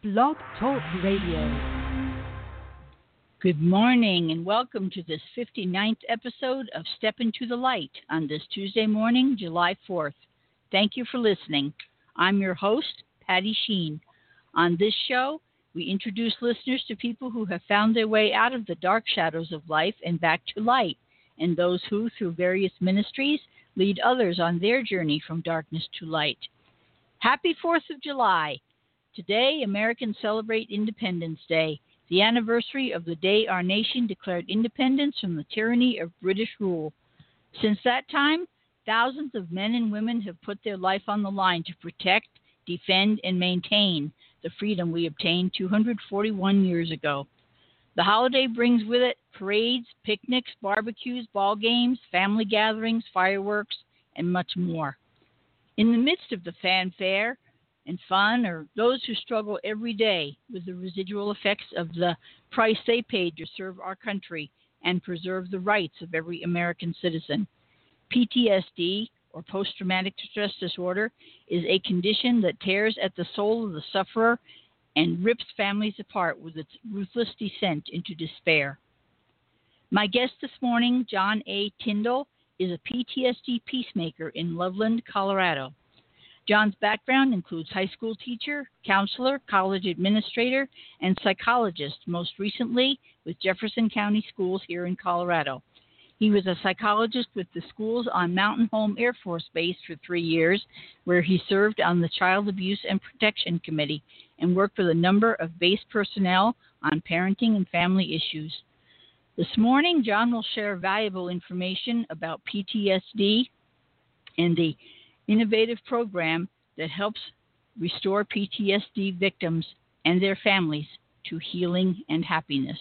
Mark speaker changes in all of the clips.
Speaker 1: Blog Talk Radio. Good morning and welcome to this 59th episode of Step Into the Light on this Tuesday morning, July 4th. Thank you for listening. I'm your host, Patty Sheen. On this show, we introduce listeners to people who have found their way out of the dark shadows of life and back to light, and those who, through various ministries, lead others on their journey from darkness to light. Happy 4th of July. Today, Americans celebrate Independence Day, the anniversary of the day our nation declared independence from the tyranny of British rule. Since that time, thousands of men and women have put their life on the line to protect, defend, and maintain the freedom we obtained 241 years ago. The holiday brings with it parades, picnics, barbecues, ball games, family gatherings, fireworks, and much more. In the midst of the fanfare and fun are those who struggle every day with the residual effects of the price they paid to serve our country and preserve the rights of every American citizen. PTSD, or post-traumatic stress disorder, is a condition that tears at the soul of the sufferer and rips families apart with its ruthless descent into despair. My guest this morning, John A. Tyndall, is a PTSD peacemaker in Loveland, Colorado. John's background includes high school teacher, counselor, college administrator, and psychologist, most recently with Jefferson County Schools here in Colorado. He was a psychologist with the schools on Mountain Home Air Force Base for 3 years, where he served on the Child Abuse and Protection Committee and worked with a number of base personnel on parenting and family issues. This morning, John will share valuable information about PTSD and the innovative program that helps restore PTSD victims and their families to healing and happiness.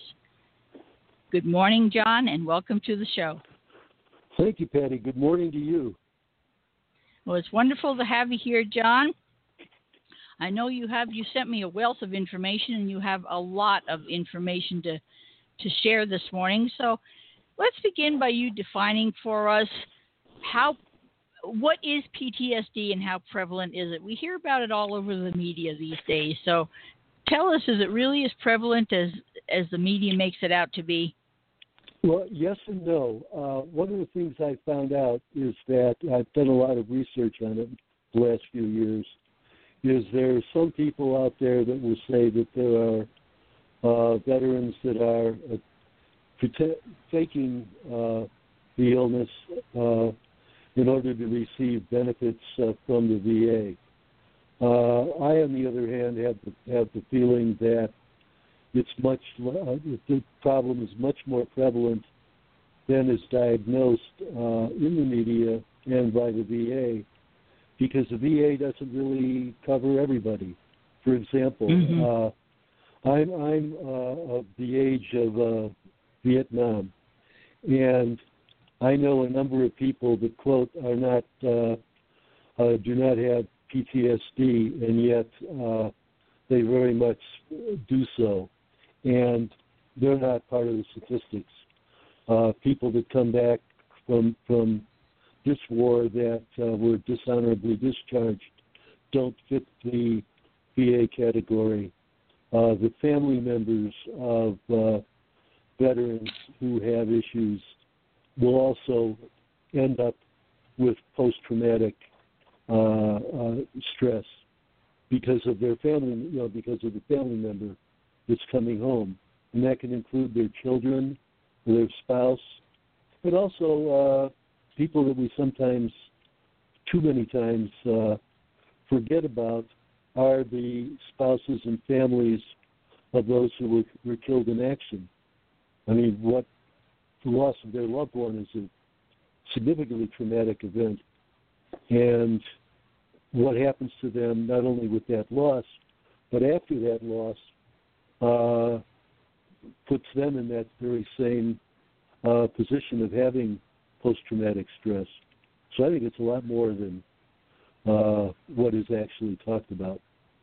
Speaker 1: Good morning, John, and welcome to the show.
Speaker 2: Thank you, Patty. Good morning to you.
Speaker 1: Well, it's wonderful to have you here, John. I know you sent me a wealth of information, and you have a lot of information to share this morning. So let's begin by you defining for us what is PTSD and how prevalent is it? We hear about it all over the media these days. So tell us, is it really as prevalent as the media makes it out to be?
Speaker 2: Well, yes and no. One of the things I found out is that I've done a lot of research on it the last few years, is there are some people out there that will say that there are veterans that are faking the illness in order to receive benefits from the VA. I, on the other hand, have the feeling that the problem is much more prevalent than is diagnosed in the media and by the VA, because the VA doesn't really cover everybody. For example, I'm of the age of Vietnam, and I know a number of people that, quote, do not have PTSD, and yet they very much do so. And they're not part of the statistics. People that come back from this war that were dishonorably discharged don't fit the VA category. The family members of veterans who have issues will also end up with post-traumatic stress because of their family, because of the family member that's coming home, and that can include their children, their spouse, but also people that we sometimes, too many times, forget about are the spouses and families of those who were killed in action. I mean, the loss of their loved one is a significantly traumatic event. And what happens to them, not only with that loss, but after that loss, puts them in that very same position of having post-traumatic stress. So I think it's a lot more than what is actually talked about.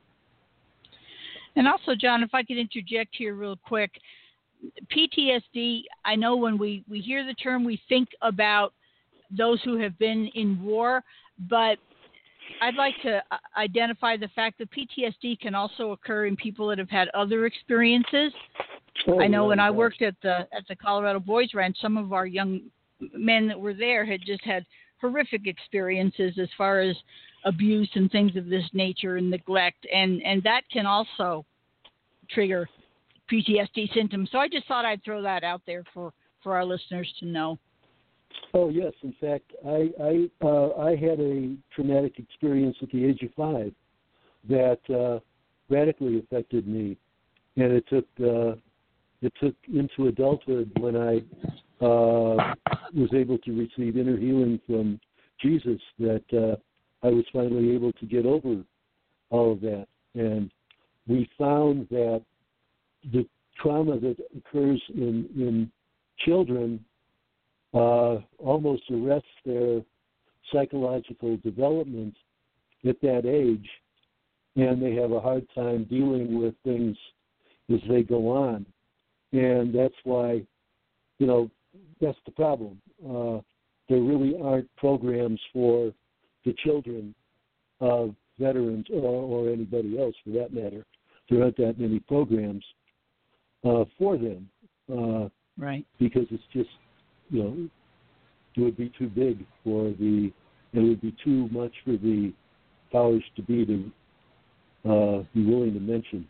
Speaker 1: And also, John, if I could interject here real quick, PTSD, I know when we hear the term, we think about those who have been in war, but I'd like to identify the fact that PTSD can also occur in people that have had other experiences. I know when I worked at the Colorado Boys Ranch, some of our young men that were there had just had horrific experiences as far as abuse and things of this nature and neglect, and that can also trigger PTSD symptoms. So I just thought I'd throw that out there for our listeners to know.
Speaker 2: Oh yes, in fact, I had a traumatic experience at the age of 5 that radically affected me, and it took into adulthood when I was able to receive inner healing from Jesus that I was finally able to get over all of that. And we found that the trauma that occurs in children almost arrests their psychological development at that age, and they have a hard time dealing with things as they go on. And that's why, that's the problem. There really aren't programs for the children of veterans or anybody else for that matter. There aren't that many programs for them.
Speaker 1: Right.
Speaker 2: Because it's just, it would be too big it would be too much for the powers to be willing to mention.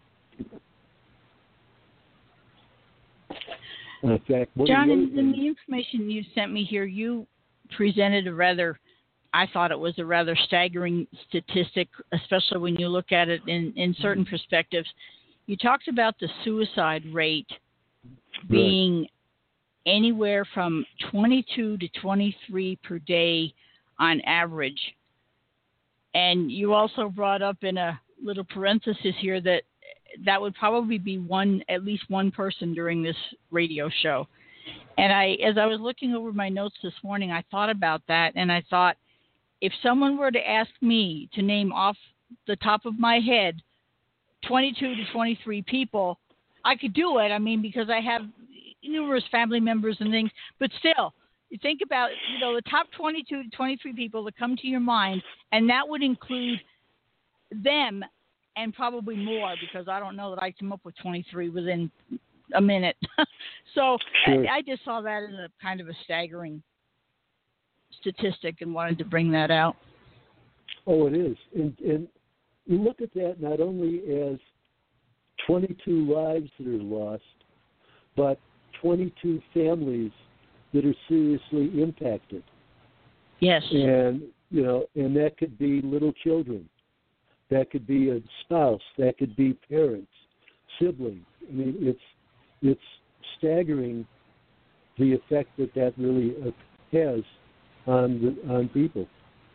Speaker 2: In fact,
Speaker 1: John, in the information you sent me here, you presented I thought it was a rather staggering statistic, especially when you look at it in certain perspectives. You talked about the suicide rate being anywhere from 22 to 23 per day on average. And you also brought up in a little parenthesis here that would probably be at least one person during this radio show. And as I was looking over my notes this morning, I thought about that, and I thought, if someone were to ask me to name off the top of my head 22 to 23 people, I could do it. I mean, because I have numerous family members and things, but still, you think about, the top 22 to 23 people that come to your mind, and that would include them and probably more, because I don't know that I come up with 23 within a minute. So sure. I just saw that as a kind of a staggering statistic and wanted to bring that out.
Speaker 2: Oh, it is. And you look at that not only as 22 lives that are lost, but 22 families that are seriously impacted.
Speaker 3: Yes.
Speaker 2: And, and that could be little children. That could be a spouse. That could be parents, siblings. I mean, it's staggering the effect that really has on people.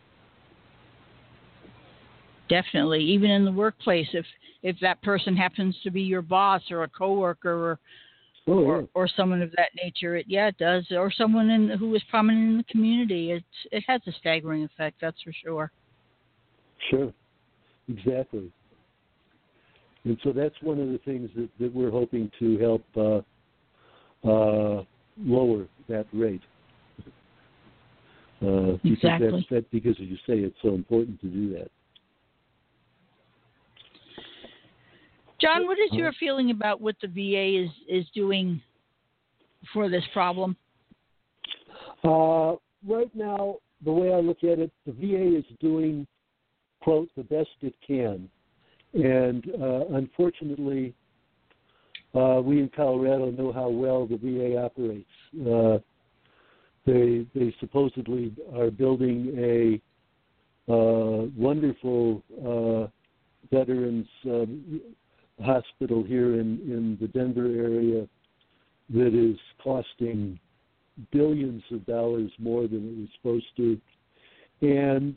Speaker 1: Definitely, even in the workplace, if that person happens to be your boss or a coworker or someone of that nature, it does. Or someone who is prominent in the community, it has a staggering effect. That's for sure.
Speaker 2: Sure, exactly. And so that's one of the things that we're hoping to help lower that rate.
Speaker 1: Exactly.
Speaker 2: Because, as you say, it's so important to do that.
Speaker 1: John, what is your feeling about what the VA is doing for this problem?
Speaker 2: Right now, the way I look at it, the VA is doing, quote, the best it can. And unfortunately, we in Colorado know how well the VA operates. They supposedly are building a wonderful veterans hospital here in the Denver area that is costing billions of dollars more than it was supposed to, and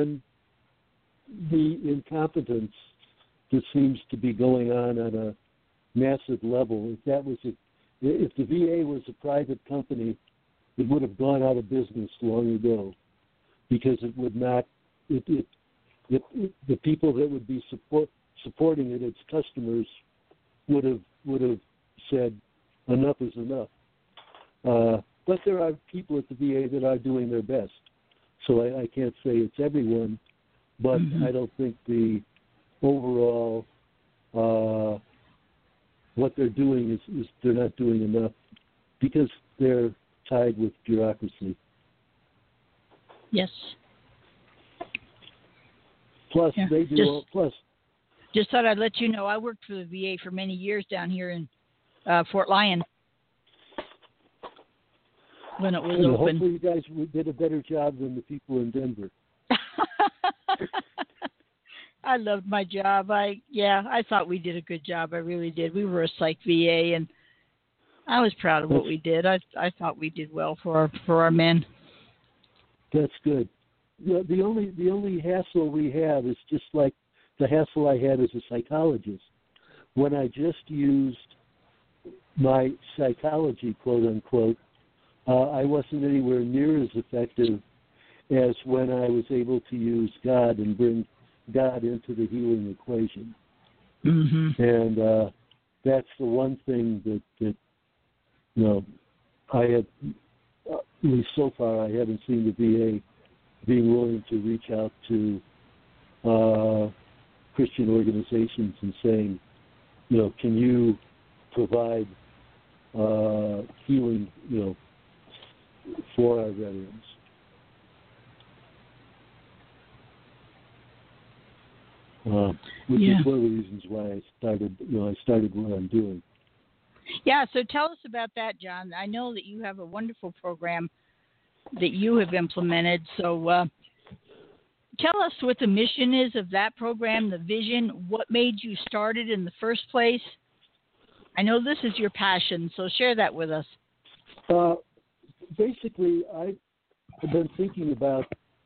Speaker 2: the incompetence that seems to be going on a massive level. If the VA was a private company, it would have gone out of business long ago, because it would not. The people that would be supporting it, its customers, would have said enough is enough. But there are people at the VA that are doing their best, so I can't say it's everyone, but I don't think the overall what they're doing is they're not doing enough because they're tied with bureaucracy.
Speaker 1: Yes.
Speaker 2: Plus, they do.
Speaker 1: Just thought I'd let you know I worked for the VA for many years down here in Fort Lyon when it was open.
Speaker 2: Hopefully, you guys did a better job than the people in Denver.
Speaker 1: I loved my job. I thought we did a good job. I really did. We were a psych VA, and I was proud of what we did. I thought we did well for our men.
Speaker 2: That's good. The only hassle we have is just like the hassle I had as a psychologist. When I just used my psychology, quote unquote, I wasn't anywhere near as effective as when I was able to use God and bring God into the healing equation.
Speaker 1: Mm-hmm.
Speaker 2: And that's the one thing that I have, at least so far, I haven't seen the VA being willing to reach out to Christian organizations and saying, can you provide healing, for our veterans? Which is one of the reasons why I started what I'm doing.
Speaker 1: Yeah, so tell us about that, John. I know that you have a wonderful program that you have implemented. So tell us what the mission is of that program, the vision, what made you start it in the first place. I know this is your passion, so share that with us.
Speaker 2: Basically, I've been thinking about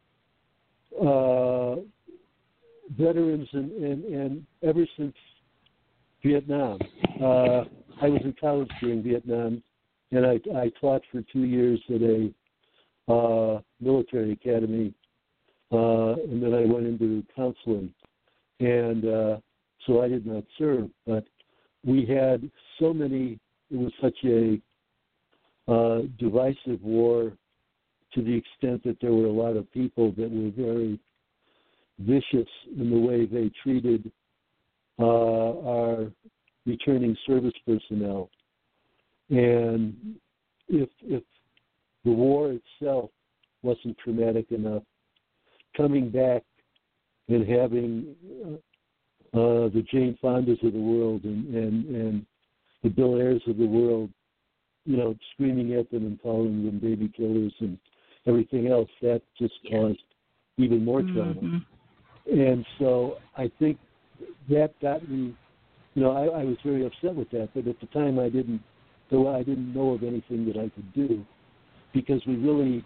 Speaker 2: veterans and ever since Vietnam. I was in college during Vietnam, and I taught for 2 years at a military academy, and then I went into counseling. And so I did not serve, but we had so many, it was such a divisive war to the extent that there were a lot of people that were very vicious in the way they treated our returning service personnel. And if the war itself wasn't traumatic enough, coming back and having the Jane Fondas of the world and the Bill Ayers of the world, screaming at them and calling them baby killers and everything else, that just caused even more trauma.
Speaker 1: Mm-hmm.
Speaker 2: And so I think that got me, I was very upset with that, but at the time I didn't know of anything that I could do because we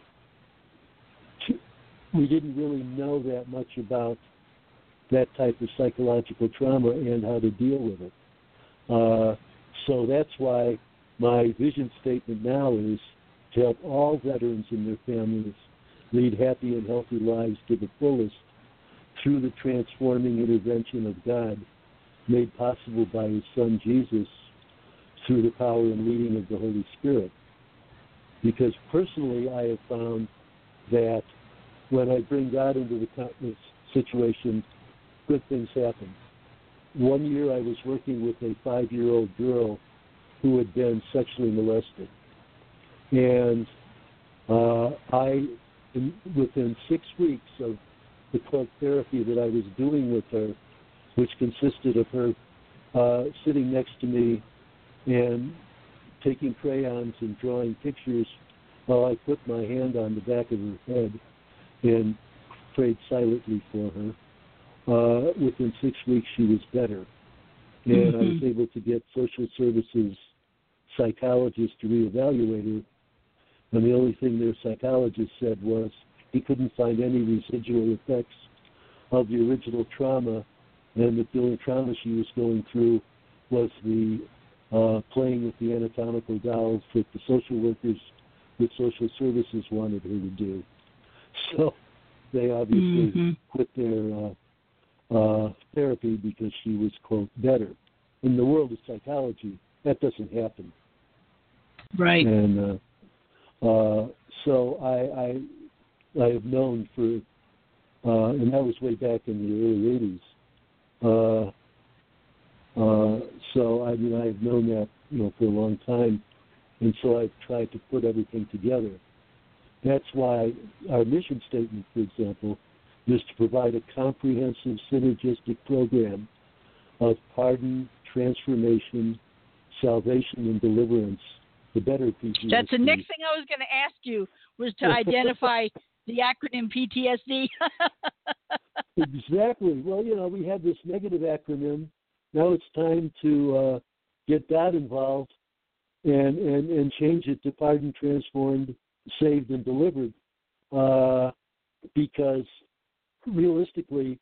Speaker 2: didn't really know that much about that type of psychological trauma and how to deal with it. So that's why my vision statement now is to help all veterans and their families lead happy and healthy lives to the fullest through the transforming intervention of God made possible by His Son Jesus through the power and leading of the Holy Spirit. Because personally I have found that when I bring God into the situation, good things happen. One year I was working with a 5-year-old girl who had been sexually molested. And within 6 weeks of the talk therapy that I was doing with her, which consisted of her sitting next to me and taking crayons and drawing pictures while I put my hand on the back of her head and prayed silently for her. Within 6 weeks, she was better. And I was able to get social services psychologists to reevaluate her. And the only thing their psychologist said was he couldn't find any residual effects of the original trauma, and that the only trauma she was going through was the playing with the anatomical dolls that the social workers with social services wanted her to do. So they obviously quit their therapy because she was, quote, better. In the world of psychology, that doesn't happen.
Speaker 1: Right.
Speaker 2: And so I have known for and that was way back in the early 80s. So I mean, I've known that for a long time, and so I've tried to put everything together. That's why our mission statement, for example, is to provide a comprehensive synergistic program of pardon, transformation, salvation, and deliverance, the better PTSD.
Speaker 1: That's the next thing I was going to ask you, was to identify the acronym PTSD.
Speaker 2: Exactly. Well, we had this negative acronym. Now it's time to get God involved and change it to pardoned, transformed, saved, and delivered. Because realistically,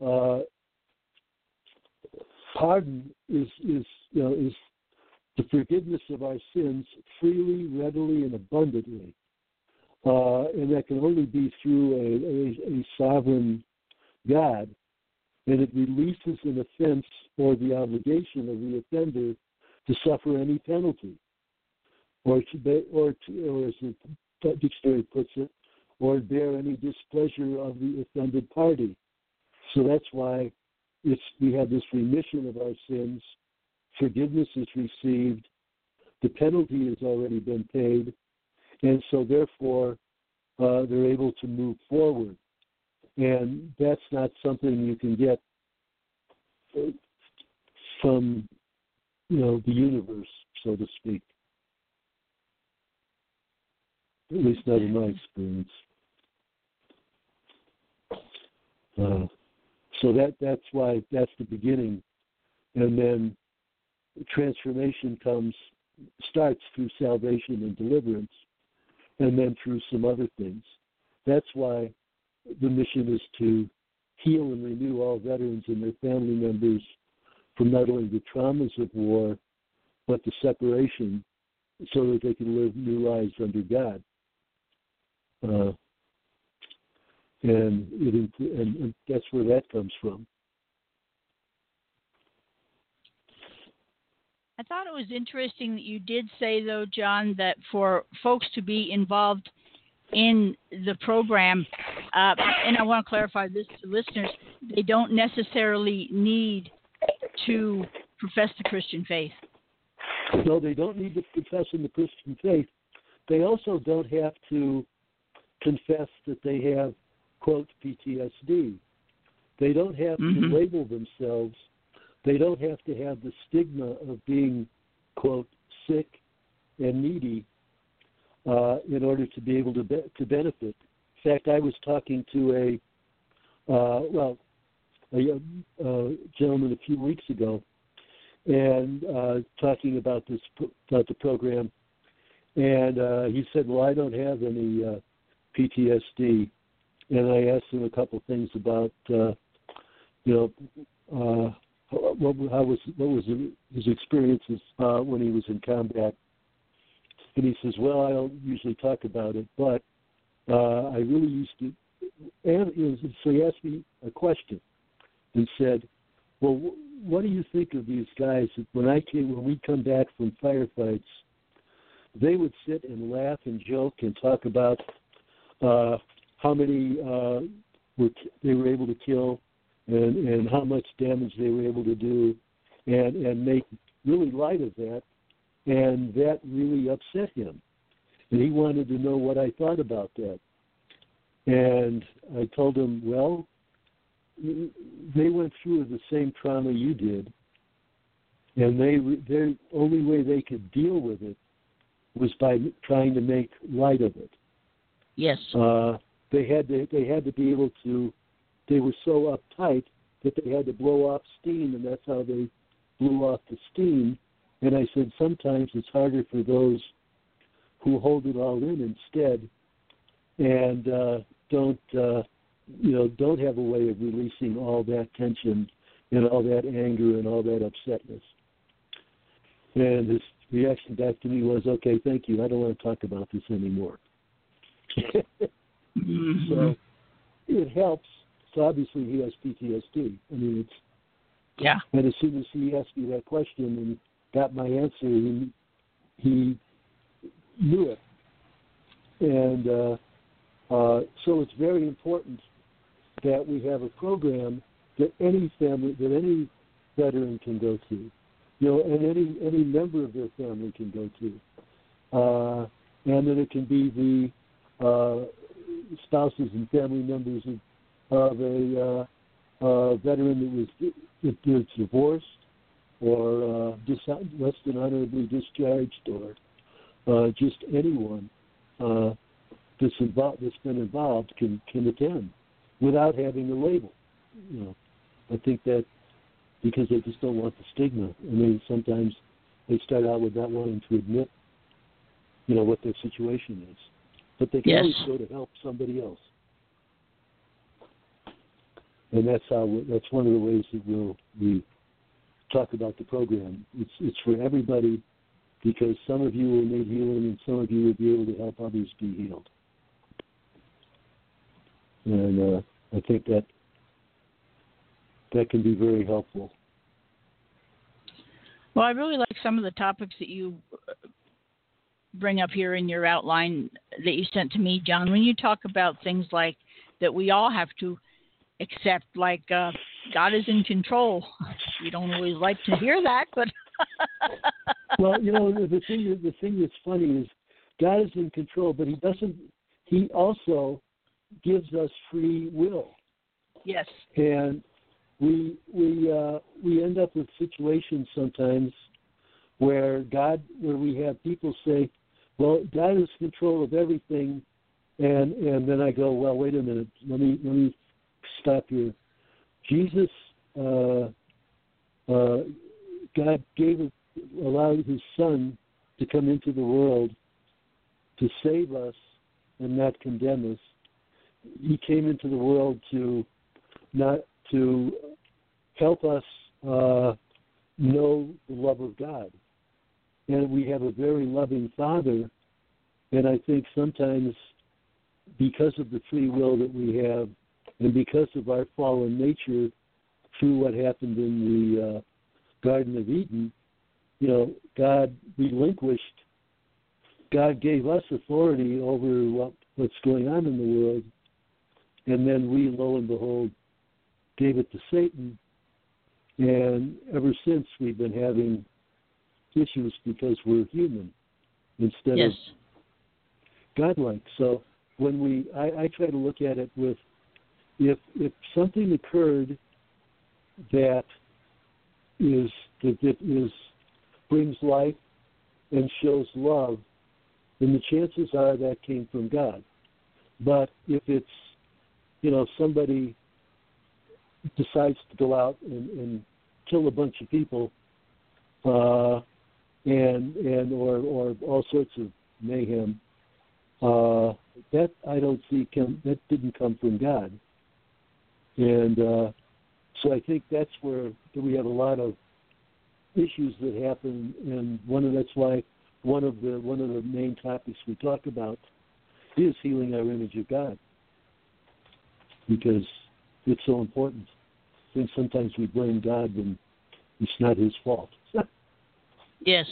Speaker 2: pardon is the forgiveness of our sins freely, readily, and abundantly. And that can only be through a sovereign God. And it releases an offense or the obligation of the offender to suffer any penalty, or as the dictionary puts it, or bear any displeasure of the offended party. So that's why we have this remission of our sins, forgiveness is received, the penalty has already been paid, and so therefore they're able to move forward. And that's not something you can get from the universe, so to speak. At least not in my experience. So that's why that's the beginning, and then transformation starts through salvation and deliverance, and then through some other things. That's why the mission is to heal and renew all veterans and their family members from not only the traumas of war, but the separation, so that they can live new lives under God. And that's where that comes from.
Speaker 1: I thought it was interesting that you did say, though, John, that for folks to be involved in the program, and I want to clarify this to listeners, they don't necessarily need to profess the Christian faith.
Speaker 2: No, they don't need to profess in the Christian faith. They also don't have to confess that they have, quote, PTSD. They don't have to label themselves. They don't have to have the stigma of being, quote, sick and needy in order to be able to benefit. In fact, I was talking to a gentleman a few weeks ago, and talking about the program, and he said, "Well, I don't have any PTSD," and I asked him a couple things about, what was his experiences when he was in combat, and he says, "Well, I don't usually talk about it, but I really used to." And so he asked me a question and said, "Well, what do you think of these guys that when we come back from firefights, they would sit and laugh and joke and talk about how many they were able to kill and how much damage they were able to do, and make really light of that, and that really upset him. And he wanted to know what I thought about that. And I told him, well, they went through the same trauma you did, and their only way they could deal with it was by trying to make light of it.
Speaker 1: Yes.
Speaker 2: They had to be able to. They were so uptight that they had to blow off steam, and that's how they blew off the steam. And I said, sometimes it's harder for those who hold it all in instead, and don't have a way of releasing all that tension and all that anger and all that upsetness. And his reaction back to me was, "Okay, thank you. I don't want to talk about this anymore." So it helps. So obviously he has PTSD. I mean,
Speaker 1: yeah. And
Speaker 2: as soon as he asked me that question and got my answer, he knew it. And so it's very important that we have a program that any family, that any veteran can go to, and any member of their family can go to, and that it can be the spouses and family members of a veteran that was divorced or less than honorably discharged, or just anyone that's been involved can attend without having a label. I think that because they just don't want the stigma. I mean, sometimes they start out with not wanting to admit, what their situation is, but they can always go to help somebody else. And that's one of the ways that we talk about the program. It's for everybody, because some of you will need healing and some of you will be able to help others be healed. And I think that can be very helpful.
Speaker 1: Well, I really like some of the topics that you bring up here in your outline that you sent to me, John. When you talk about things like that we all have to accept, like God is in control. We don't always like to hear that, but
Speaker 2: well, the thing that's funny is God is in control, but He also gives us free will.
Speaker 1: Yes.
Speaker 2: And we end up with situations sometimes where we have people say, well, God is in control of everything, and then I go, well, wait a minute, let me stop here. Jesus, God allowed His Son to come into the world to save us and not condemn us. He came into the world to help us know the love of God. And we have a very loving Father, and I think sometimes because of the free will that we have and because of our fallen nature through what happened in the Garden of Eden, God gave us authority over what's going on in the world, and then we, lo and behold, gave it to Satan, and ever since we've been having issues because we're human instead of godlike. So when I try to look at it with, if something occurred that brings life and shows love, then the chances are that came from God. But if it's, somebody decides to go out and kill a bunch of people, and or all sorts of mayhem, that I don't see that didn't come from God. And so I think that's where we have a lot of issues that happen, and that's why one of the main topics we talk about is healing our image of God, because it's so important. I think sometimes we blame God when it's not His fault.
Speaker 1: Yes.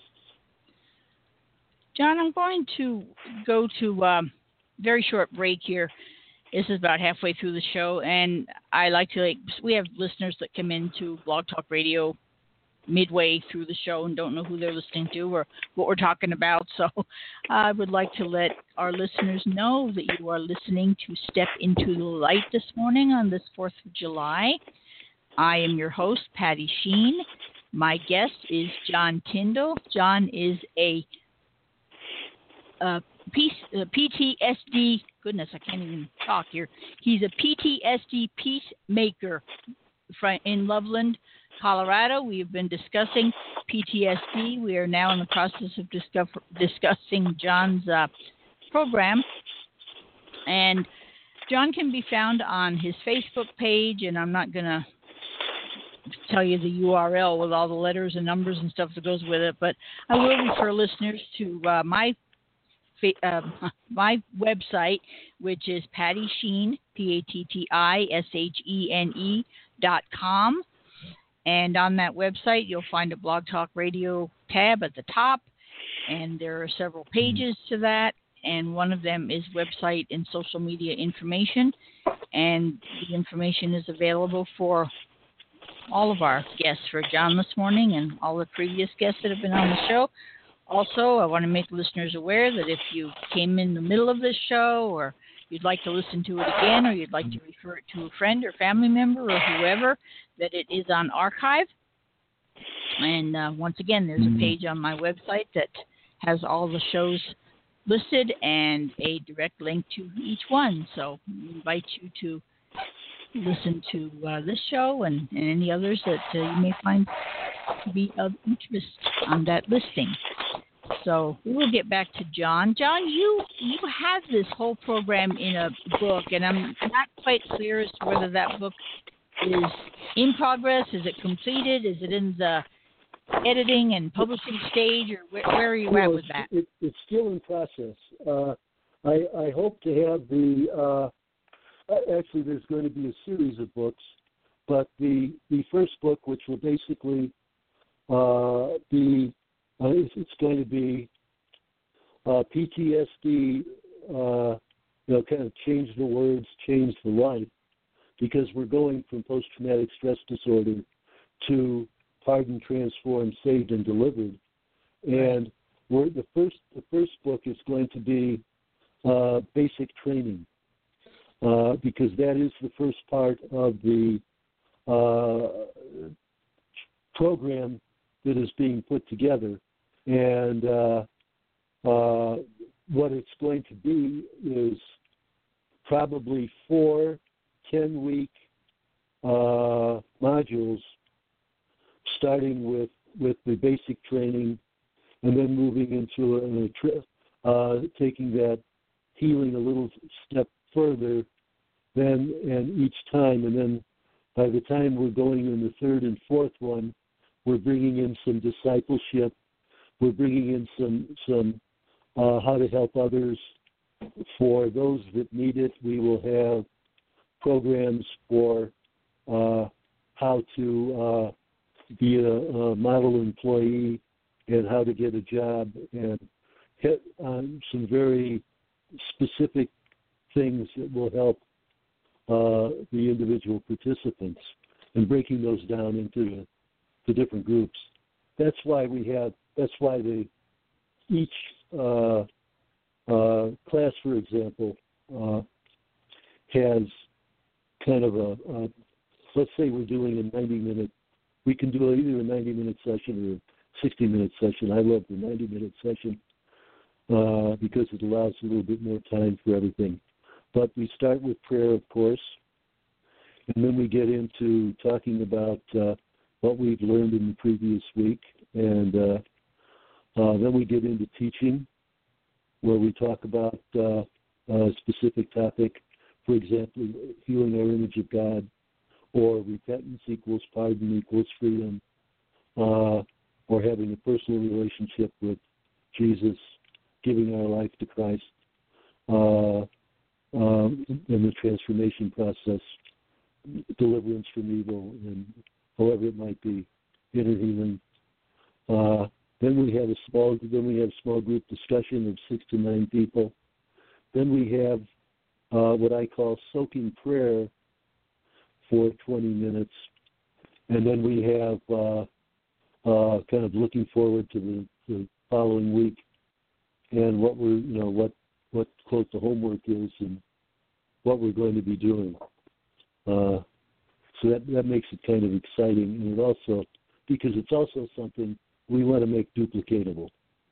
Speaker 1: John, I'm going to go to a very short break here. This is about halfway through the show, and I like to, we have listeners that come into Blog Talk Radio midway through the show and don't know who they're listening to or what we're talking about. So I would like to let our listeners know that you are listening to Step Into the Light this morning on this 4th of July. I am your host, Patty Sheen. My guest is John Tyndall. John is a PTSD, goodness, I can't even talk here. He's a PTSD peacemaker in Loveland, Colorado. We have been discussing PTSD. We are now in the process of discussing John's program. And John can be found on his Facebook page, and I'm not going to tell you the URL with all the letters and numbers and stuff that goes with it, but I will refer listeners to my website, which is Patty Sheen, PATTISHENE.com. And on that website, you'll find a Blog Talk Radio tab at the top, and there are several pages to that. and one of them is website and social media information. And the information is available for all of our guests, for John this morning and all the previous guests that have been on the show. Also, I want to make listeners aware that if you came in the middle of this show, or you'd like to listen to it again, or you'd like to refer it to a friend or family member or whoever, that it is on archive. And once again, there's a page on my website that has all the shows listed and a direct link to each one. So I invite you to listen to this show and any others that you may find to be of interest on that listing. So we will get back to John. John, you have this whole program in a book, and I'm not quite clear as to whether that book is in progress. Is it completed? Is it in the editing and publishing stage, or where are you at with that?
Speaker 2: It's still in process. I hope to have the actually there's going to be a series of books, but the first book, which will basically be it's going to be PTSD, kind of change the words, change the life, because we're going from post-traumatic stress disorder to pardoned, transformed, saved, and delivered. And the first book is going to be basic training, because that is the first part of the program that is being put together. And what it's going to be is probably 4 10-week modules, starting with the basic training, and then moving into taking that healing a little step further, and each time, and then by the time we're going in the third and fourth one, we're bringing in some discipleship. We're bringing in some how to help others. For those that need it, we will have programs for how to be a model employee and how to get a job, and hit on some very specific things that will help the individual participants, and breaking those down into the different groups. That's why each class, for example, has kind of a let's say we're doing a 90-minute, we can do either a 90-minute session or a 60-minute session. I love the 90-minute session because it allows a little bit more time for everything. But we start with prayer, of course, and then we get into talking about what we've learned in the previous week, and then we get into teaching, where we talk about a specific topic, for example, healing our image of God, or repentance equals pardon equals freedom, or having a personal relationship with Jesus, giving our life to Christ, and the transformation process, deliverance from evil, and however it might be, inner healing. Then we have small group discussion of 6 to 9 people. Then we have what I call soaking prayer for 20 minutes, and then we have kind of looking forward to the following week, and what what quote the homework is, and what we're going to be doing. So that makes it kind of exciting, and it also, because it's also something we want to make duplicatable.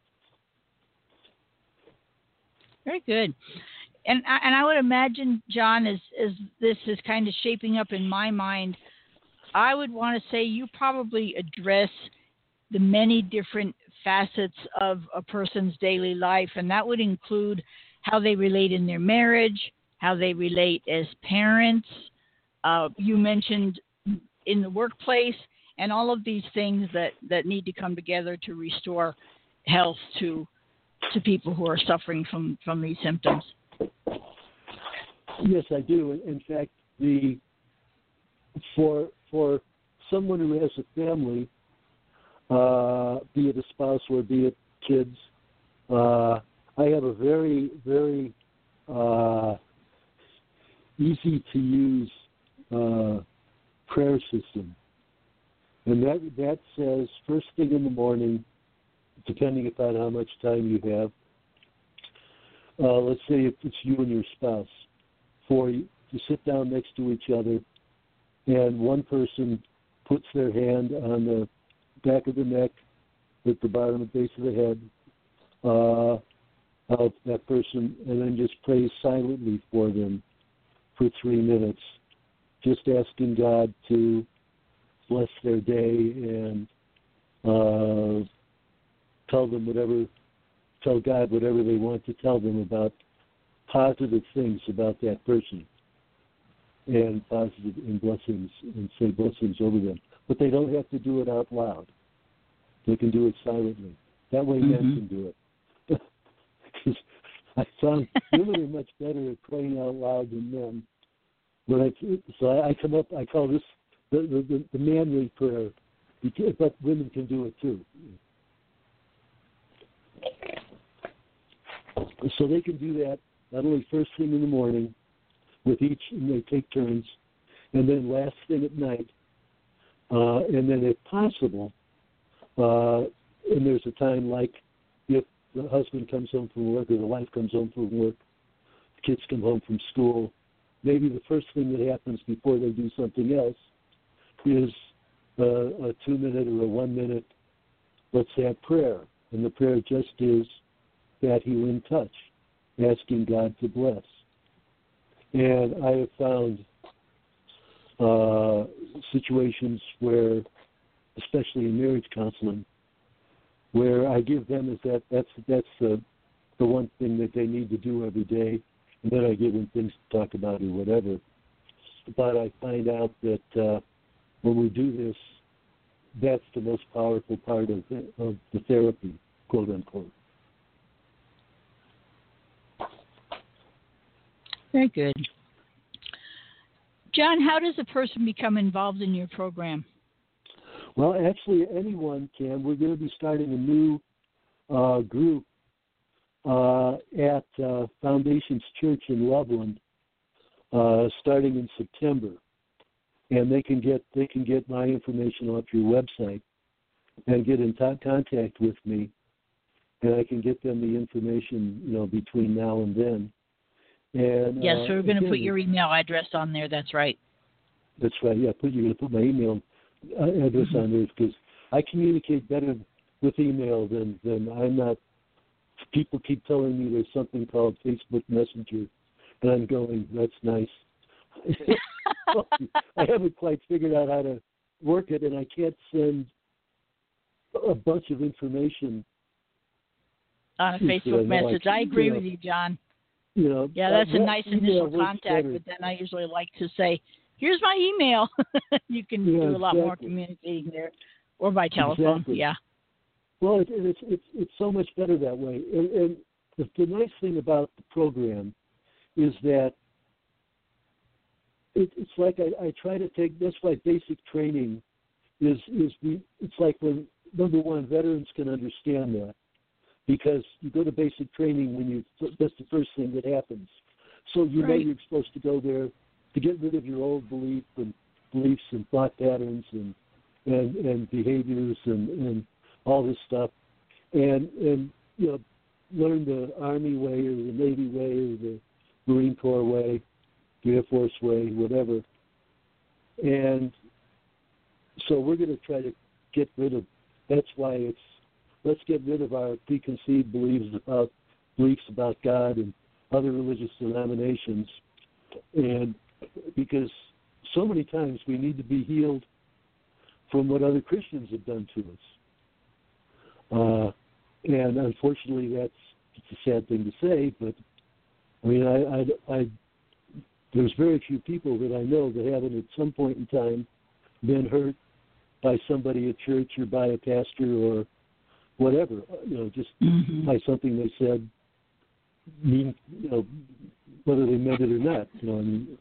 Speaker 1: Very good. And I would imagine, John, as this is kind of shaping up in my mind, I would want to say you probably address the many different facets of a person's daily life, and that would include how they relate in their marriage, how they relate as parents. You mentioned in the workplace, and all of these things that need to come together to restore health to people who are suffering from these symptoms.
Speaker 2: Yes, I do. In fact, for someone who has a family, be it a spouse or be it kids, I have a very, very easy to use prayer system, and that says first thing in the morning, depending upon how much time you have. Let's say if it's you and your spouse, for you to sit down next to each other, and one person puts their hand on the back of the neck, at the bottom of the base of the head of that person, and then just prays silently for them for 3 minutes, just asking God to bless their day and tell God whatever they want to tell them about positive things about that person and positive and blessings, and say blessings over them. But they don't have to do it out loud. They can do it silently. That way men can do it. Because I found women are much better at praying out loud than men. I call this the manly prayer, but women can do it too. So they can do that not only first thing in the morning with each, and they take turns, and then last thing at night, and then if possible, and there's a time like if the husband comes home from work or the wife comes home from work, the kids come home from school, maybe the first thing that happens before they do something else is a 2-minute or a 1-minute, let's have prayer. And the prayer just is that healing touch, asking God to bless. And I have found situations where, especially in marriage counseling, where I give them that's the one thing that they need to do every day, and then I give them things to talk about or whatever. But I find out that when we do this, that's the most powerful part of the therapy, quote unquote.
Speaker 1: Very good. John, how does a person become involved in your program?
Speaker 2: Well, actually, anyone can. We're going to be starting a new group at Foundations Church in Loveland, starting in September, and they can get my information off your website and get in contact with me, and I can get them the information, between now and then. And
Speaker 1: yes, so we're going to put your email address on there. That's right.
Speaker 2: That's right. Yeah, you're going to put my email address on there because I communicate better with email than I'm not. People keep telling me there's something called Facebook Messenger, and I'm going, that's nice. I haven't quite figured out how to work it, and I can't send a bunch of information
Speaker 1: on a Facebook message. I agree with you, John. Yeah, that's a nice initial contact, but then I usually like to say, here's my email. You can do a lot more communicating there, or by telephone.
Speaker 2: Exactly.
Speaker 1: Yeah.
Speaker 2: Well, it's so much better that way. And the nice thing about the program is that it's like I try to take. That's why basic training is. It's like when number one, veterans can understand that. Because you go to basic training that's the first thing that happens. So you know you're supposed to go there to get rid of your old beliefs and thought patterns and behaviors and all this stuff, and learn the Army way or the Navy way or the Marine Corps way, the Air Force way, whatever. And so we're going to try to get rid of. That's why let's get rid of our preconceived beliefs about God and other religious denominations, and because so many times we need to be healed from what other Christians have done to us. And unfortunately, it's a sad thing to say, but I mean, there's very few people that I know that haven't at some point in time been hurt by somebody at church or by a pastor or whatever, just by something they said, whether they meant it or not. I mean,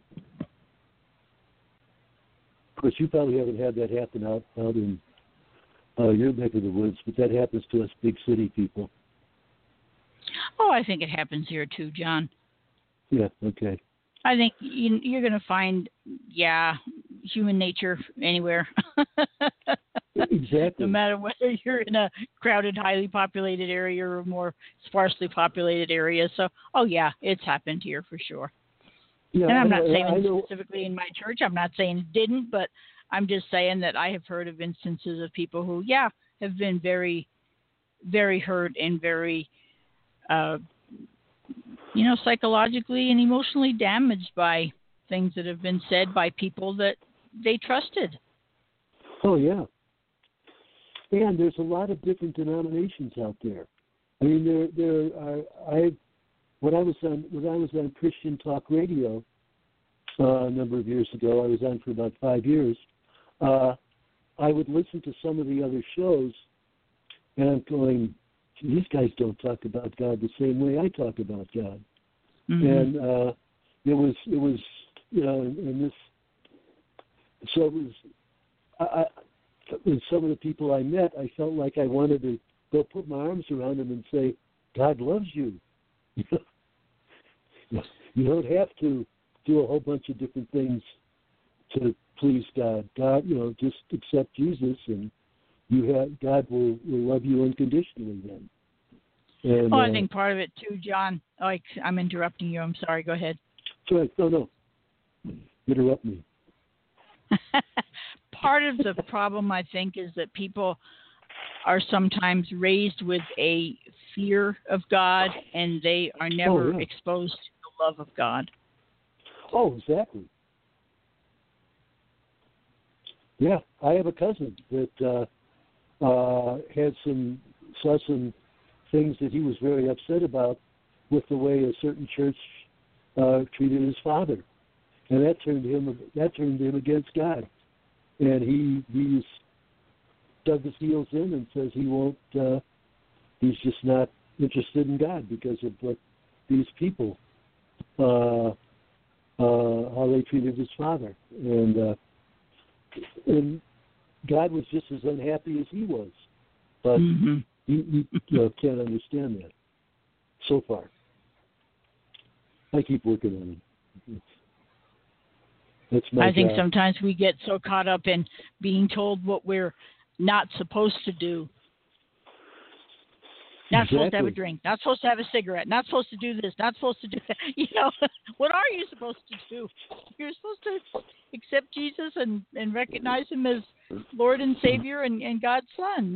Speaker 2: of course, you probably haven't had that happen out in your neck of the woods, but that happens to us big city people.
Speaker 1: Oh, I think it happens here too, John.
Speaker 2: Yeah, okay.
Speaker 1: I think you're going to find, human nature anywhere.
Speaker 2: Exactly.
Speaker 1: No matter whether you're in a crowded, highly populated area or a more sparsely populated area. So, it's happened here for sure.
Speaker 2: Yeah,
Speaker 1: and I'm not saying specifically in my church. I'm not saying it didn't, but I'm just saying that I have heard of instances of people who, have been very, very hurt and very, psychologically and emotionally damaged by things that have been said by people that they trusted.
Speaker 2: Oh, yeah. And there's a lot of different denominations out there. I mean, there are. When I was on Christian Talk Radio a number of years ago, I was on for about 5 years. I would listen to some of the other shows, and I'm going, these guys don't talk about God the same way I talk about God. Mm-hmm. And it was and this. So it was. With some of the people I met, I felt like I wanted to go put my arms around them and say, God loves you. You don't have to do a whole bunch of different things to please God. God, just accept Jesus, and God will love you unconditionally then. And,
Speaker 1: I think part of it too, John. I'm interrupting you. I'm sorry. Go ahead.
Speaker 2: Sorry. No. Interrupt me.
Speaker 1: Part of the problem, I think, is that people are sometimes raised with a fear of God, and they are never exposed to the love of God.
Speaker 2: Oh, exactly. Yeah, I have a cousin that saw some things that he was very upset about with the way a certain church treated his father, and that turned him against God. And he dug his heels in and says he won't. He's just not interested in God because of what these people, how they treated his father, and God was just as unhappy as he was, but he can't understand that so far. I keep working on it.
Speaker 1: I think sometimes we get so caught up in being told what we're not supposed to do. Not supposed to have a drink, not supposed to have a cigarette, not supposed to do this, not supposed to do that. What are you supposed to do? You're supposed to accept Jesus and recognize him as Lord and Savior and God's Son,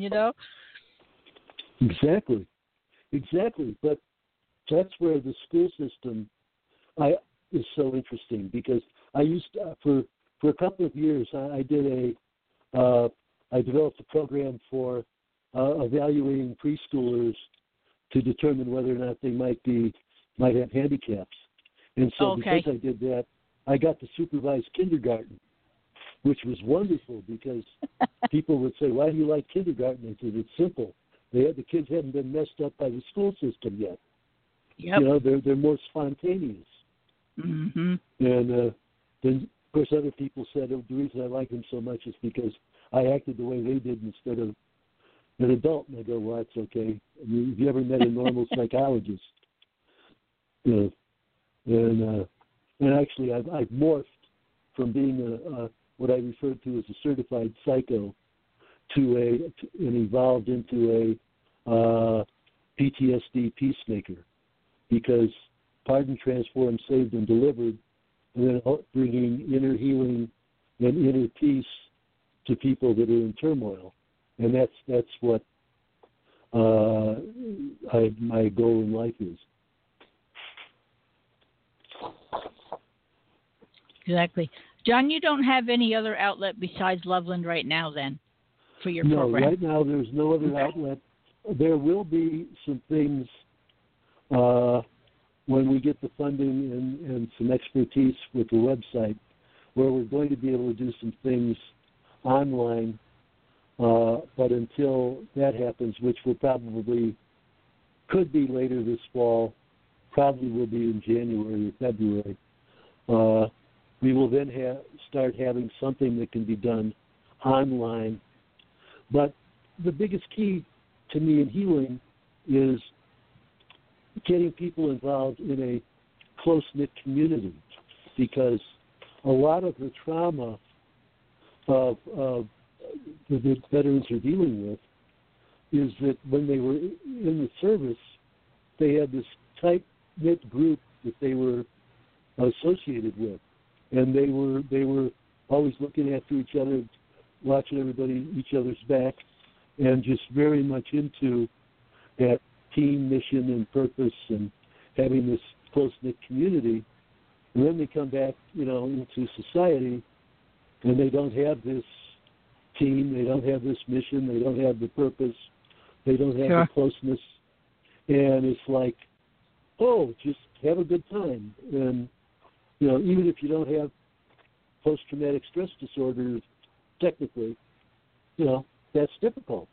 Speaker 2: Exactly. But that's where the school system is so interesting, because I used for a couple of years I developed a program for evaluating preschoolers to determine whether or not they might have handicaps, and so because I did that, I got to supervise kindergarten, which was wonderful because people would say, "Why do you like kindergarten?" I said, "It's simple. The kids haven't been messed up by the school system yet.
Speaker 1: Yep.
Speaker 2: They're more spontaneous."
Speaker 1: Mm-hmm.
Speaker 2: And then, of course, other people said the reason I like them so much is because I acted the way they did instead of an adult. And I go, well, that's okay. I mean, have you ever met a normal psychologist? And actually, I've morphed from being what I referred to as a certified psycho and evolved into a PTSD peacemaker, because pardon, transform, saved, and delivered, and then bringing inner healing and inner peace to people that are in turmoil, and that's what my goal in life is.
Speaker 1: Exactly, John. You don't have any other outlet besides Loveland right now, then, for your program?
Speaker 2: No, right now there's no other outlet. There will be some things. When we get the funding and some expertise with the website, where we're going to be able to do some things online, but until that happens, which could be later this fall, probably will be in January or February, we will then start having something that can be done online. But the biggest key to me in healing is getting people involved in a close-knit community, because a lot of the trauma of the veterans are dealing with is that when they were in the service, they had this tight-knit group that they were associated with, and they were always looking after each other, watching each other's back, and just very much into that team mission and purpose and having this close-knit community. And then they come back, into society, and they don't have this team, they don't have this mission, they don't have the purpose, they don't have the closeness, and it's like, oh, just have a good time. And, even if you don't have post-traumatic stress disorder, technically, that's difficult.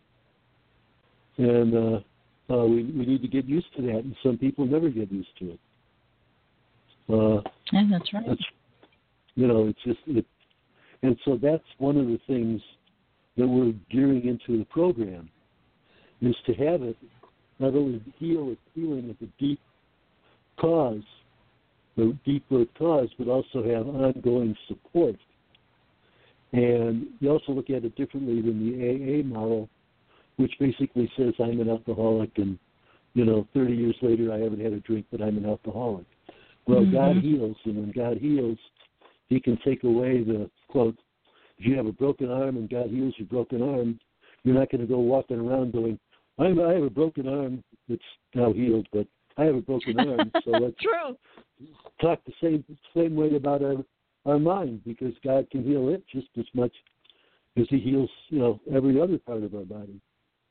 Speaker 2: And we need to get used to that, and some people never get used to it.
Speaker 1: Yeah, that's right.
Speaker 2: And so that's one of the things that we're gearing into the program, is to have it not only healing at the deep cause, the deep root cause, but also have ongoing support. And you also look at it differently than the AA model, which basically says I'm an alcoholic and, 30 years later I haven't had a drink, but I'm an alcoholic. Well, God heals, and when God heals, he can take away the, quote, if you have a broken arm and God heals your broken arm, you're not going to go walking around going, I have a broken arm that's now healed, but I have a broken arm, so let's talk the same way about our mind, because God can heal it just as much as he heals, every other part of our body.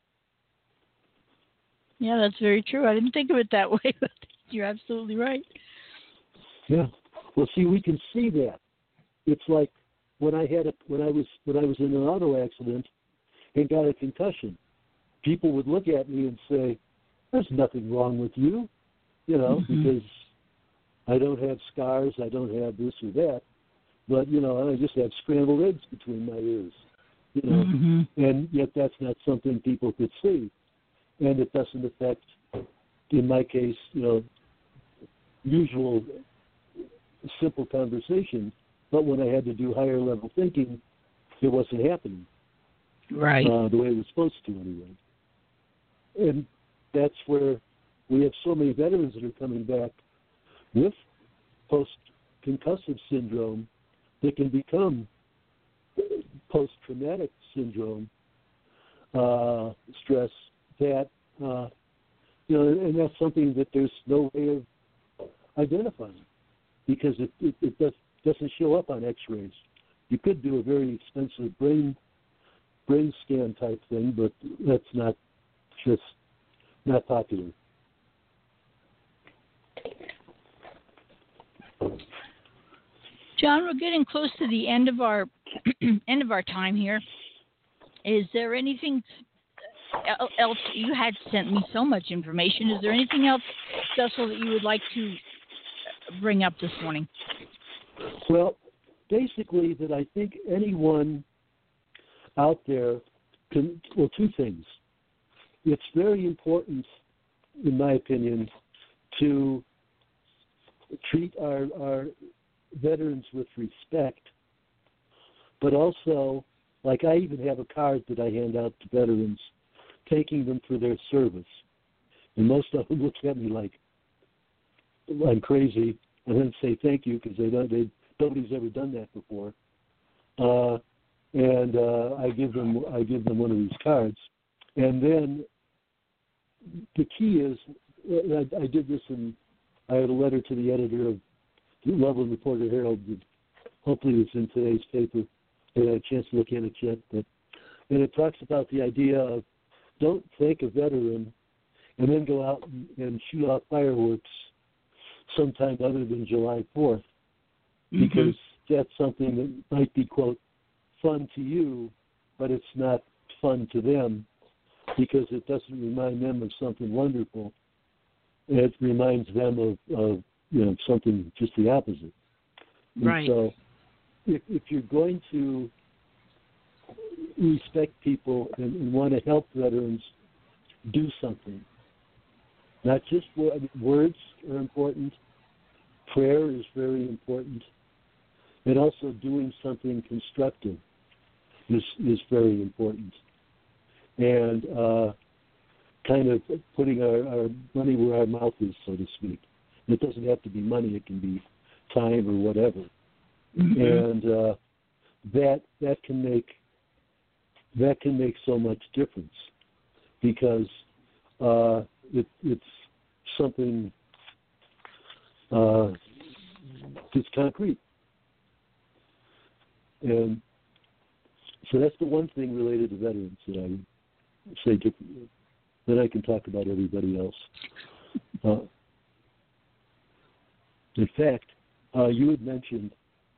Speaker 1: Yeah, that's very true. I didn't think of it that way, but you're absolutely right.
Speaker 2: Yeah. Well, see, we can see that. It's like when I was in an auto accident and got a concussion, people would look at me and say, "There's nothing wrong with you," because I don't have scars, I don't have this or that, but I just have scrambled eggs between my ears, and yet that's not something people could see, and it doesn't affect, in my case, usual simple conversation, but when I had to do higher level thinking, it wasn't happening.
Speaker 1: Right.
Speaker 2: The way it was supposed to, anyway. And that's where we have so many veterans that are coming back with post-concussive syndrome that can become post-traumatic syndrome stress that, and that's something that there's no way of identifying, because it doesn't show up on x-rays. You could do a very expensive brain scan type thing, but that's not popular.
Speaker 1: John, we're getting close to the end of our time here. Is there anything else? You had sent me so much information. Is there anything else, Cecil, that you would like to bring up this morning?
Speaker 2: Well, basically, that I think anyone out there can. Well, two things. It's very important, in my opinion, to treat our veterans with respect, but also, like, I even have a card that I hand out to veterans, thanking them for their service. And most of them look at me like I'm crazy, and then say thank you, because nobody's ever done that before. And I give them one of these cards. And then the key is, I did this, and I had a letter to the editor of the Loveland Reporter Herald that hopefully it's in today's paper. I had a chance to look at it yet, and it talks about the idea of don't thank a veteran and then go out and shoot off fireworks sometime other than July 4th, because that's something that might be, quote, fun to you, but it's not fun to them, because it doesn't remind them of something wonderful. It reminds them of something just the opposite.
Speaker 1: Right.
Speaker 2: And so if you're going to respect people and want to help veterans do something, Not just words are important. Prayer is very important. And also doing something constructive is very important. And kind of putting our money where our mouth is, so to speak. And it doesn't have to be money. It can be time or whatever. Mm-hmm. And that can make so much difference, because it's something that's concrete. And so that's the one thing related to veterans that I would say differently. Then I can talk about everybody else. In fact, you had mentioned,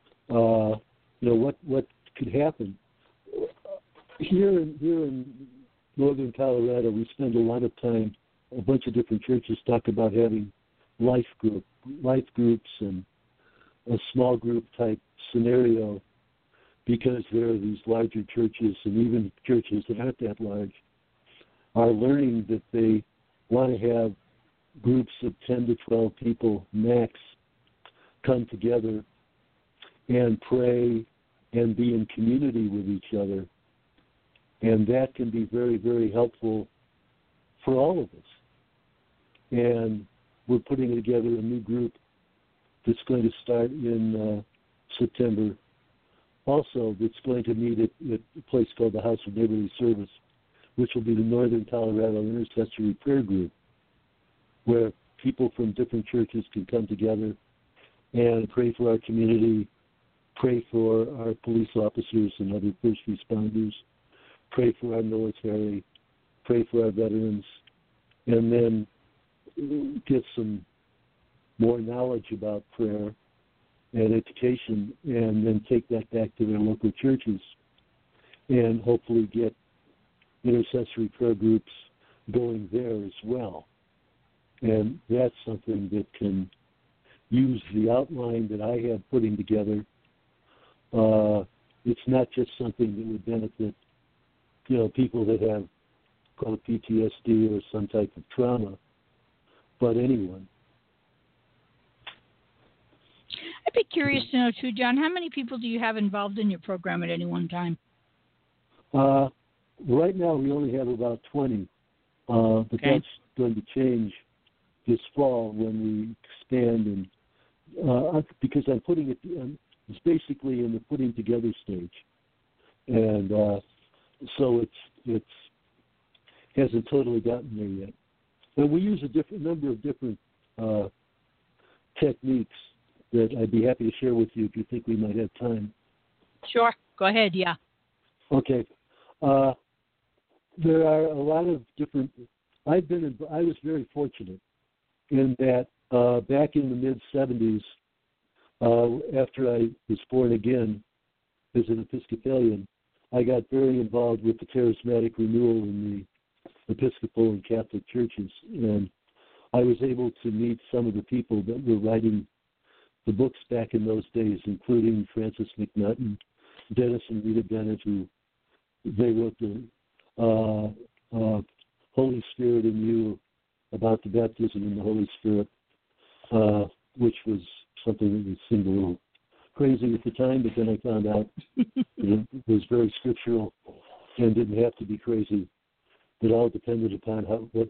Speaker 2: what could happen. Here in northern Colorado, we spend a lot of time. A bunch of different churches talk about having life groups, and a small group type scenario, because there are these larger churches, and even churches that aren't that large are learning that they want to have groups of 10 to 12 people max come together and pray and be in community with each other. And that can be very, very helpful for all of us. And we're putting together a new group that's going to start in September. Also, that's going to meet at a place called the House of Neighborly Service, which will be the Northern Colorado Intercessory Prayer Group, where people from different churches can come together and pray for our community, pray for our police officers and other first responders, pray for our military, pray for our veterans, and then get some more knowledge about prayer and education, and then take that back to their local churches and hopefully get intercessory prayer groups going there as well. And that's something that can use the outline that I have putting together. It's not just something that would benefit, people that have called PTSD or some type of trauma, but anyone.
Speaker 1: I'd be curious to know too, John, how many people do you have involved in your program at any one time?
Speaker 2: Right now we only have about 20, but that's going to change this fall when we expand, and because I'm putting it, it's basically in the putting together stage, and so it's hasn't totally gotten there yet. But we use a number of different techniques that I'd be happy to share with you if you think we might have time.
Speaker 1: Sure, go ahead. Yeah.
Speaker 2: Okay. There are a lot of different. I was very fortunate in that back in the mid-'70s, after I was born again as an Episcopalian, I got very involved with the charismatic renewal in the Episcopal and Catholic churches, and I was able to meet some of the people that were writing the books back in those days, including Francis McNutt, Dennis and Rita Bennett, who they wrote the Holy Spirit in You, about the baptism in the Holy Spirit, which was something that seemed a little crazy at the time, but then I found out that it was very scriptural and didn't have to be crazy. It all depended upon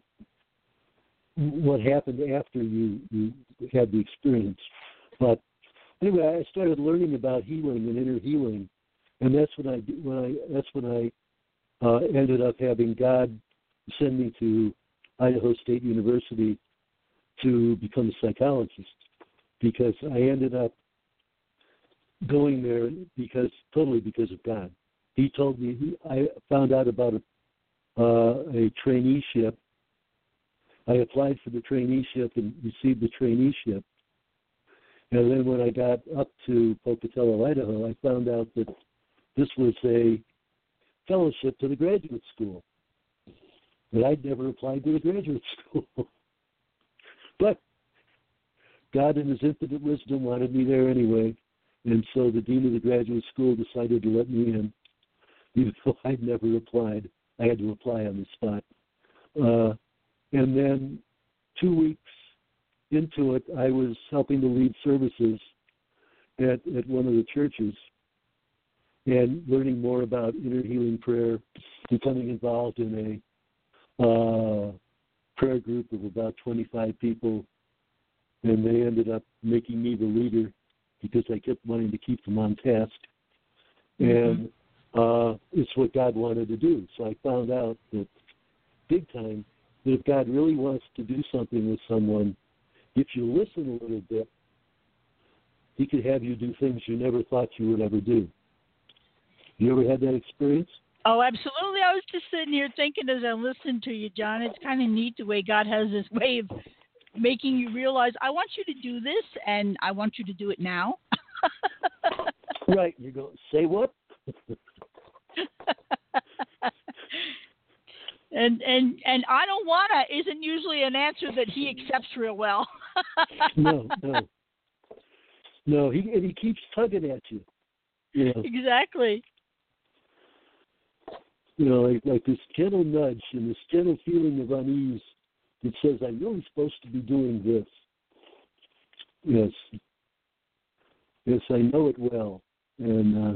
Speaker 2: what happened after you had the experience. But anyway, I started learning about healing and inner healing, and that's when I ended up having God send me to Idaho State University to become a psychologist, because I ended up going there totally because of God. He told me, I found out about a traineeship. I applied for the traineeship and received the traineeship. And then when I got up to Pocatello, Idaho, I found out that this was a fellowship to the graduate school. But I'd never applied to the graduate school. But God in his infinite wisdom wanted me there anyway. And so the dean of the graduate school decided to let me in, even though I'd never applied. I had to apply on the spot. And then 2 weeks into it, I was helping to lead services at one of the churches and learning more about inner healing prayer, becoming involved in a prayer group of about 25 people, and they ended up making me the leader because I kept wanting to keep them on task. And it's what God wanted to do. So I found out that big time that if God really wants to do something with someone, if you listen a little bit, he could have you do things you never thought you would ever do. You ever had that experience?
Speaker 1: Oh, absolutely. I was just sitting here thinking as I listened to you, John, it's kind of neat the way God has this way of making you realize, I want you to do this, and I want you to do it now.
Speaker 2: Right. You go, say what?
Speaker 1: And I don't wanna isn't usually an answer that he accepts real well.
Speaker 2: No. He keeps tugging at you. You know.
Speaker 1: Exactly.
Speaker 2: You know, like this gentle nudge and this gentle feeling of unease that says, I'm really supposed to be doing this. Yes, I know it well. And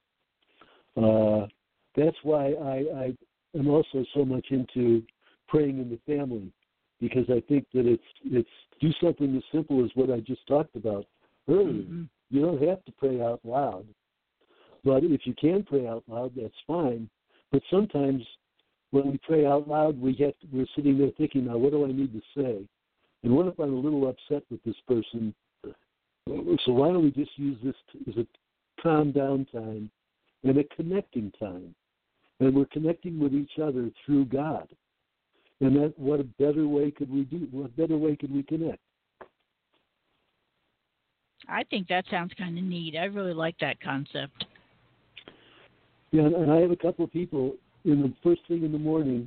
Speaker 2: that's why I am also so much into praying in the family, because I think that it's do something as simple as what I just talked about earlier. Mm-hmm. You don't have to pray out loud, but if you can pray out loud, that's fine. But sometimes when we pray out loud, we're sitting there thinking, now what do I need to say? And what if I'm a little upset with this person? So why don't we just use this as a calm down time and a connecting time? And we're connecting with each other through God. And that, what a better way could we do? What better way could we connect?
Speaker 1: I think that sounds kind of neat. I really like that concept.
Speaker 2: Yeah, and I have a couple of people in the first thing in the morning.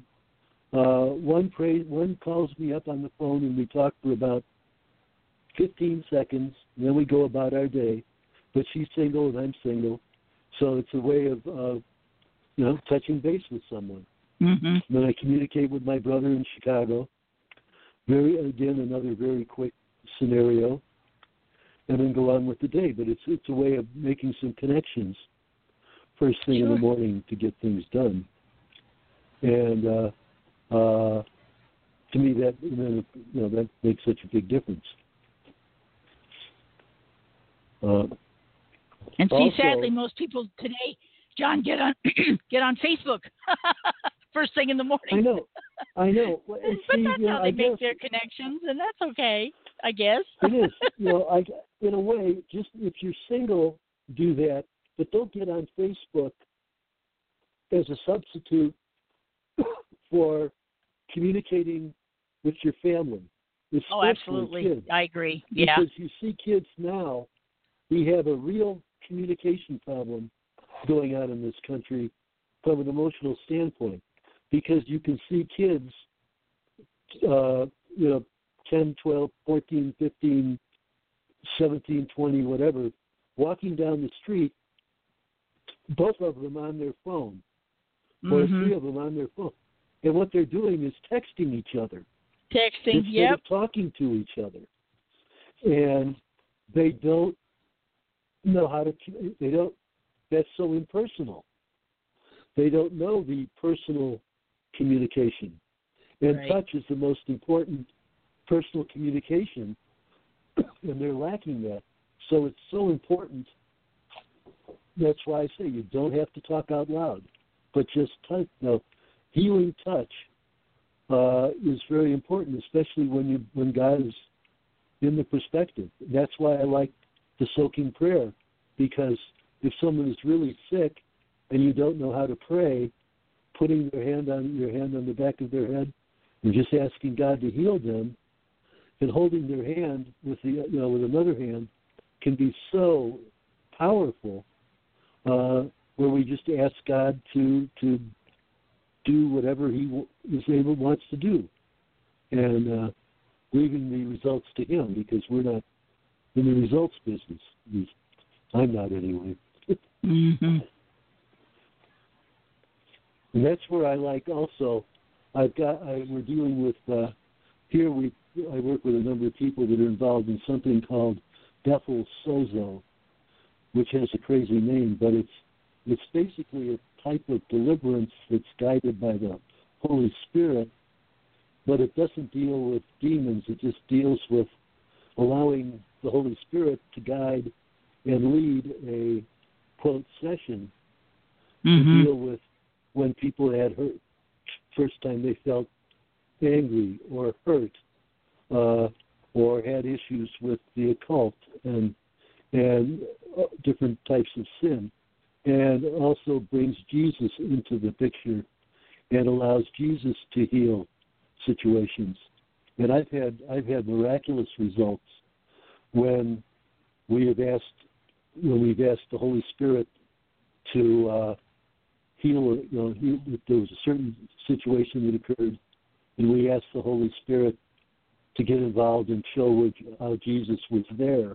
Speaker 2: One calls me up on the phone, and we talk for about 15 seconds, and then we go about our day. But she's single, and I'm single, so it's a way of touching base with someone. Mm-hmm. Then I communicate with my brother in Chicago. Another very quick scenario, and then go on with the day. But it's a way of making some connections first thing in the morning to get things done. And to me, that makes such a big difference.
Speaker 1: And see, sadly, most people today, John, get on Facebook first thing in the morning.
Speaker 2: I know.
Speaker 1: But that's how they make their connections, and that's okay, I guess.
Speaker 2: It is. In a way, just if you're single, do that, but don't get on Facebook as a substitute for communicating with your family.
Speaker 1: Oh, absolutely.
Speaker 2: Kids.
Speaker 1: I agree. Yeah.
Speaker 2: Because you see kids now, we have a real communication problem going on in this country from an emotional standpoint, because you can see kids, 10, 12, 14, 15, 17, 20, whatever, walking down the street, both of them on their phone, or three of them on their phone. And what they're doing is texting each other. Instead of talking to each other. And they don't know how to, that's so impersonal. They don't know the personal communication. And touch is the most important personal communication, and they're lacking that. So it's so important. That's why I say you don't have to talk out loud, but just touch. Healing touch is very important, especially when God is in the perspective. That's why I like the soaking prayer, because if someone is really sick and you don't know how to pray, putting your hand on the back of their head and just asking God to heal them, and holding their hand with with another hand can be so powerful. Where we just ask God to do whatever He wants to do, and leaving the results to Him, because we're not in the results business. I'm not anyway.
Speaker 1: Mm-hmm.
Speaker 2: And that's where I like also. We're dealing with here I work with a number of people that are involved in something called Bethel Sozo, which has a crazy name, but it's basically a type of deliverance that's guided by the Holy Spirit, but it doesn't deal with demons. It just deals with allowing the Holy Spirit to guide and lead a, quote, session to deal with when people had hurt, first time they felt angry or hurt, or had issues with the occult and different types of sin, and also brings Jesus into the picture and allows Jesus to heal situations. And I've had miraculous results when we've asked the Holy Spirit to heal. There was a certain situation that occurred, and we asked the Holy Spirit to get involved and show how Jesus was there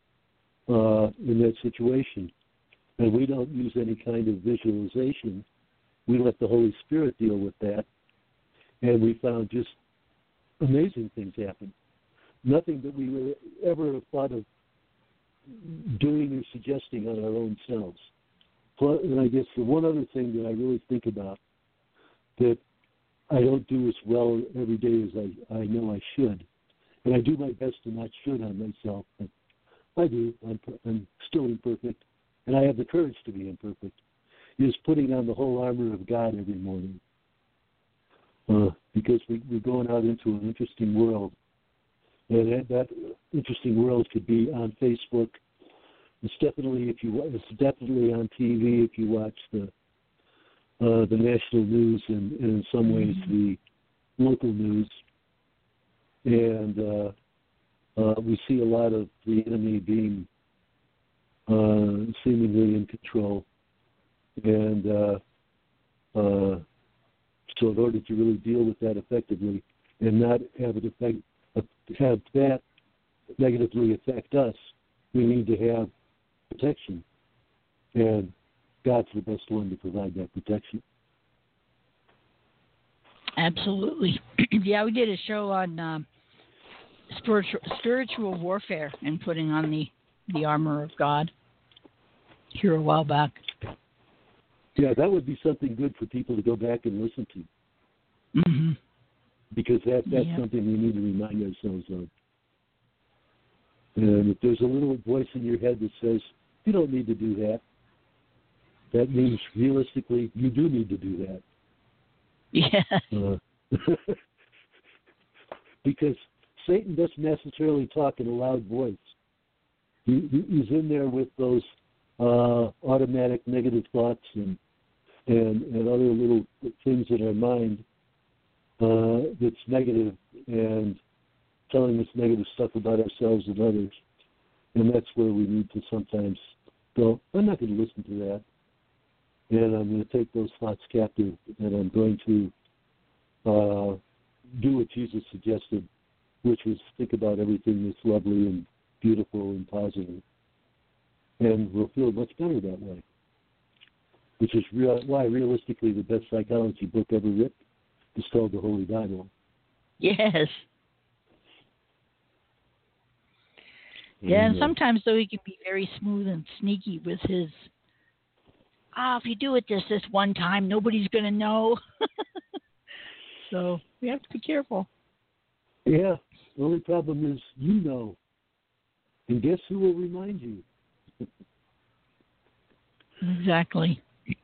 Speaker 2: in that situation. And we don't use any kind of visualization. We let the Holy Spirit deal with that. And we found just amazing things happen. Nothing that we would ever have thought of doing or suggesting on our own selves. And I guess the one other thing that I really think about that I don't do as well every day as I know I should, and I do my best to not should on myself, but I do. I'm still imperfect, and I have the courage to be imperfect, is putting on the whole armor of God every morning. Because we're going out into an interesting world. And that interesting world could be on Facebook. It's definitely on TV if you watch the national news and in some ways the local news. And we see a lot of the enemy being seemingly in control. And so in order to really deal with that effectively and not have that negatively affect us, we need to have protection. And God's the best one to provide that protection.
Speaker 1: Absolutely. Yeah, we did a show on spiritual warfare and putting on the armor of God here a while back.
Speaker 2: Yeah, that would be something good for people to go back and listen to.
Speaker 1: Mm-hmm.
Speaker 2: Because that's something we need to remind ourselves of. And if there's a little voice in your head that says, you don't need to do that, that means realistically you do need to do that.
Speaker 1: Yeah.
Speaker 2: Because Satan doesn't necessarily talk in a loud voice. He's in there with those automatic negative thoughts and other little things in our mind that's negative and telling us negative stuff about ourselves and others. And that's where we need to sometimes go, I'm not going to listen to that. And I'm going to take those thoughts captive, and I'm going to do what Jesus suggested, which was think about everything that's lovely and beautiful and positive. And we'll feel much better that way, which is why realistically the best psychology book ever written is called the Holy Bible.
Speaker 1: Yes. Yeah, and sometimes, though, he can be very smooth and sneaky with his, if you do it this one time, nobody's going to know. So we have to be careful.
Speaker 2: Yeah, the only problem is you know. And guess who will remind you?
Speaker 1: Exactly.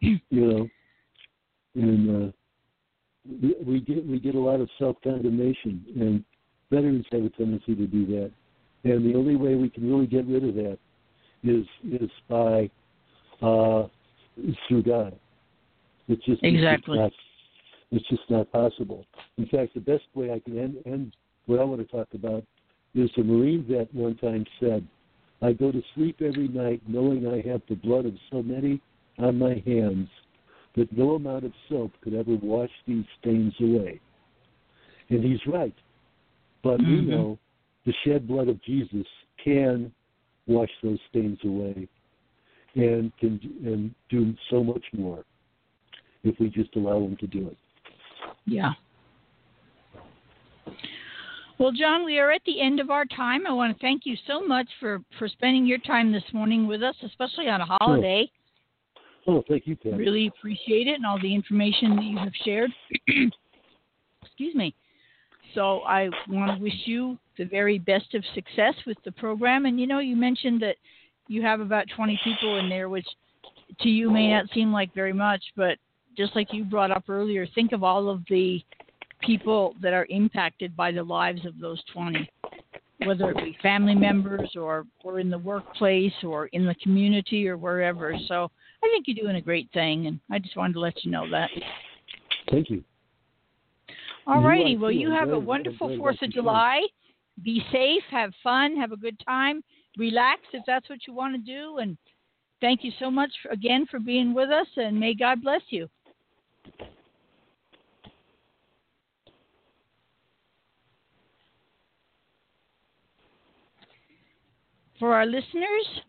Speaker 2: And we get a lot of self-condemnation, and veterans have a tendency to do that. And the only way we can really get rid of that is by through God. It's just
Speaker 1: exactly.
Speaker 2: It's just not possible. In fact, the best way I can end what I want to talk about is a Marine vet one time said, I go to sleep every night knowing I have the blood of so many on my hands that no amount of soap could ever wash these stains away. And he's right. But we know the shed blood of Jesus can wash those stains away and can do so much more if we just allow him to do it.
Speaker 1: Yeah. Well, John, we are at the end of our time. I want to thank you so much for spending your time this morning with us, especially on a holiday.
Speaker 2: Oh, thank you, Pat.
Speaker 1: Really appreciate it and all the information that you have shared. Excuse me. So I want to wish you the very best of success with the program. And, you mentioned that you have about 20 people in there, which to you may not seem like very much, but just like you brought up earlier, think of all of the people that are impacted by the lives of those 20, whether it be family members or in the workplace or in the community or wherever. So I think you're doing a great thing, and I just wanted to let you know that.
Speaker 2: Thank you.
Speaker 1: All righty. Well, you have a wonderful 4th of July. Be safe, have fun, have a good time, relax if that's what you want to do. And thank you so much again for being with us, and may God bless you. For our listeners,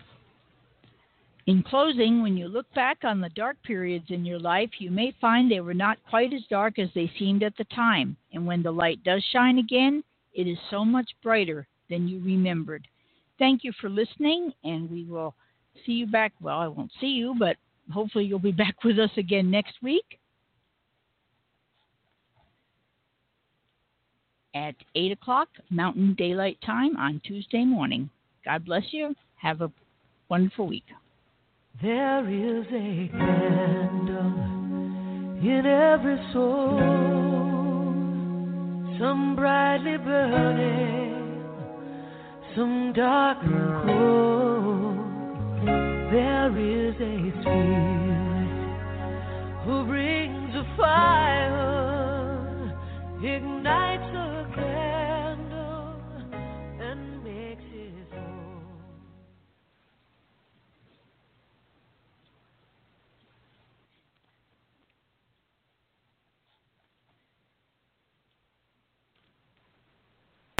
Speaker 1: in closing, when you look back on the dark periods in your life, you may find they were not quite as dark as they seemed at the time. And when the light does shine again, it is so much brighter than you remembered. Thank you for listening, and we will see you back. Well, I won't see you, but hopefully you'll be back with us again next week at 8 o'clock Mountain Daylight Time on Tuesday morning. God bless you. Have a wonderful week.
Speaker 3: There is a candle in every soul, some brightly burning, some dark and cold. There is a spirit who brings a fire, ignites a